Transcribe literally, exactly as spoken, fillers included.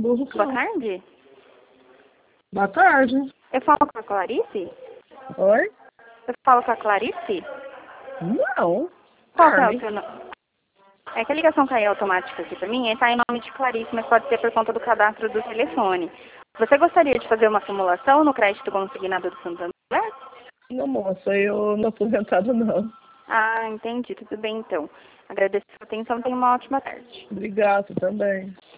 Burro Boa não. tarde. Boa tarde. Eu falo com a Clarice? Oi? Eu falo com a Clarice? Não. Qual que é o Carmen. seu nome? É que a ligação caiu automática aqui pra mim, está em nome de Clarice, mas pode ser por conta do cadastro do telefone. Você gostaria de fazer uma simulação no crédito consignado do Santander? Não, moça, eu não sou aposentada, não. Ah, entendi. Tudo bem, então. Agradeço a sua atenção. Tenha uma ótima tarde. Obrigado também.